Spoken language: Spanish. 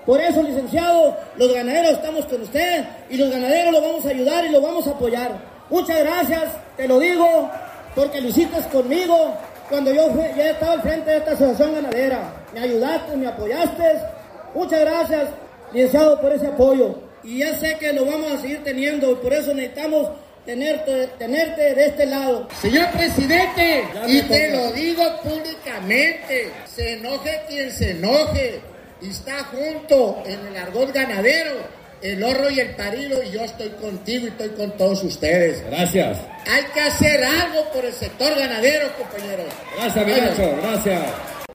Por eso, licenciado, los ganaderos estamos con usted y los ganaderos lo vamos a ayudar y lo vamos a apoyar. Muchas gracias, te lo digo, porque lo hiciste conmigo cuando yo estaba al frente de esta asociación ganadera. Me ayudaste, me apoyaste. Muchas gracias, licenciado, por ese apoyo. Y ya sé que lo vamos a seguir teniendo y por eso necesitamos tenerte de este lado. Señor presidente, y te lo digo públicamente, se enoje quien se enoje, y está junto en el argot ganadero, el horro y el parido, y yo estoy contigo y estoy con todos ustedes. Gracias. Hay que hacer algo por el sector ganadero, compañeros. Gracias, Vinacho, gracias.